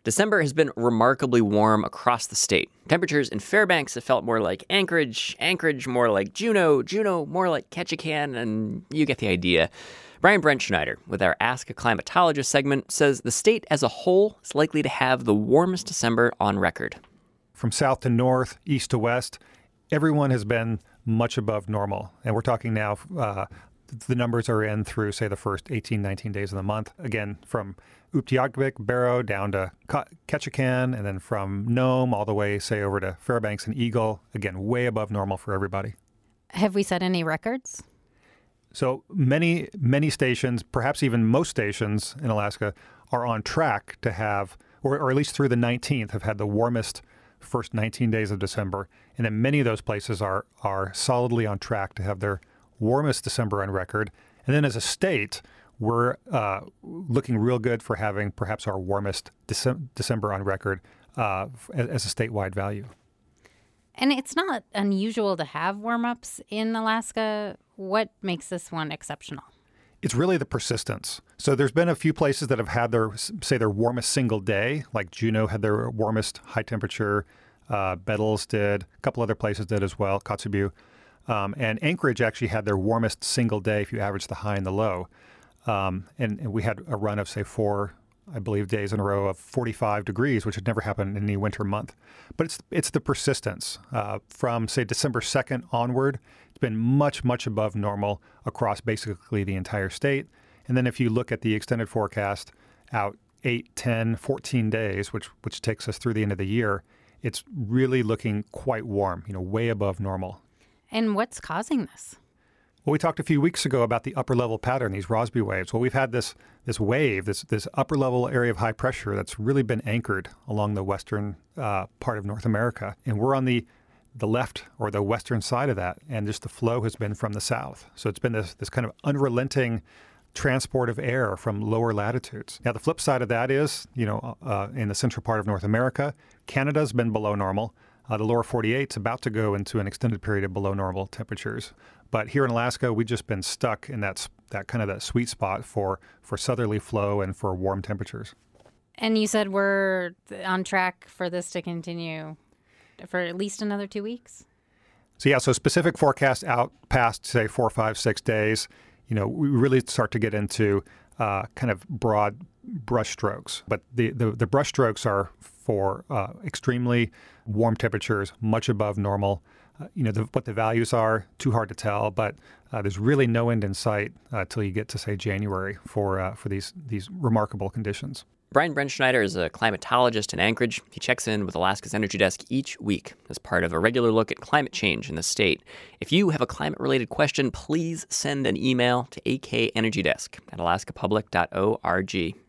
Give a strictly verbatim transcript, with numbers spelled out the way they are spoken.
December has been remarkably warm across the state. Temperatures in Fairbanks have felt more like Anchorage, Anchorage more like Juneau, Juneau more like Ketchikan, and you get the idea. Brian Brentschneider, with our Ask a Climatologist segment, says the state as a whole is likely to have the warmest December on record. From south to north, east to west, everyone has been much above normal. And we're talking now, uh, the numbers are in through, say, the first eighteen, nineteen days of the month. Again, from Utqiagvik, Barrow, down to Ketchikan, and then from Nome all the way, say, over to Fairbanks and Eagle. Again, way above normal for everybody. Have we set any records? So many, many stations, perhaps even most stations in Alaska, are on track to have, or, or at least through the nineteenth, have had the warmest first nineteen days of December. And then many of those places are are solidly on track to have their warmest December on record. And then as a state, we're uh, looking real good for having perhaps our warmest Dece- December on record uh, as, as a statewide value. And it's not unusual to have warm-ups in Alaska. What makes this one exceptional? It's really the persistence. So there's been a few places that have had their, say, their warmest single day, like Juneau had their warmest high temperature. Uh, Bettles did. A couple other places did as well, Kotzebue. Um, and Anchorage actually had their warmest single day if you average the high and the low. Um, and, and we had a run of, say, four, I believe, days in a row of forty-five degrees, which had never happened in any winter month. But it's it's the persistence. Uh, from, say, December second onward, it's been much, much above normal across basically the entire state. And then if you look at the extended forecast out eight, ten, fourteen days, which which takes us through the end of the year, it's really looking quite warm, you know, way above normal. And what's causing this? Well, we talked a few weeks ago about the upper level pattern, these Rossby waves. Well, we've had this this wave, this this upper level area of high pressure that's really been anchored along the western uh, part of North America. And we're on the the left or the western side of that. And just the flow has been from the south. So it's been this this kind of unrelenting transport of air from lower latitudes. Now, the flip side of that is, you know, uh, in the central part of North America, Canada's been below normal. Uh, the lower forty-eight is about to go into an extended period of below normal temperatures. But here in Alaska, we've just been stuck in that that kind of that sweet spot for, for southerly flow and for warm temperatures. And you said we're on track for this to continue for at least another two weeks? So yeah, so specific forecasts out past, say, four, five, six days, you know, we really start to get into uh, kind of broad brush strokes. But the, the, the brush strokes are for uh, extremely warm temperatures, much above normal. Uh, you know, the, what the values are, too hard to tell, but uh, there's really no end in sight uh, till you get to, say, January for uh, for these these remarkable conditions. Brian Brentschneider is a climatologist in Anchorage. He checks in with Alaska's Energy Desk each week as part of a regular look at climate change in the state. If you have a climate-related question, please send an email to a k energy desk at alaska public dot org.